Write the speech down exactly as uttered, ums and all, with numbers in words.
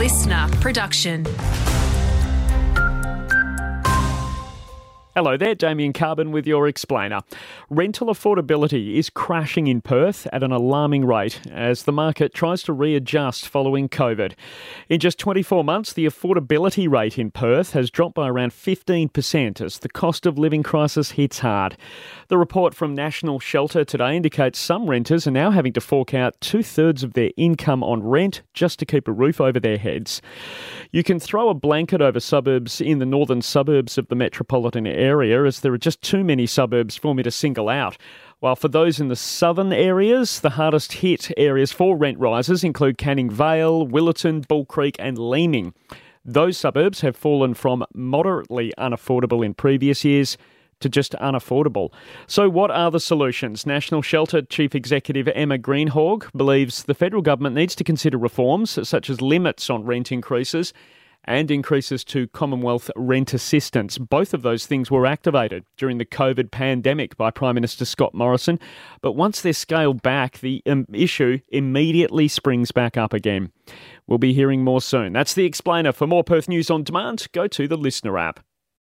listener production. Hello there, Damien Carbon with your explainer. Rental affordability is crashing in Perth at an alarming rate as the market tries to readjust following COVID. In just twenty-four months, the affordability rate in Perth has dropped by around fifteen percent as the cost of living crisis hits hard. The report from National Shelter today indicates some renters are now having to fork out two-thirds of their income on rent just to keep a roof over their heads. You can throw a blanket over suburbs in the northern suburbs of the metropolitan area as there are just too many suburbs for me to single out. While for those in the southern areas, the hardest hit areas for rent rises include Canning Vale, Willetton, Bull Creek and Leeming. Those suburbs have fallen from moderately unaffordable in previous years to just unaffordable. So what are the solutions? National Shelter Chief Executive Emma Greenhalgh believes the federal government needs to consider reforms such as limits on rent increases and increases to Commonwealth rent assistance. Both of those things were activated during the COVID pandemic by Prime Minister Scott Morrison. But once they're scaled back, the um, issue immediately springs back up again. We'll be hearing more soon. That's The Explainer. For more Perth News on Demand, go to the Listener app.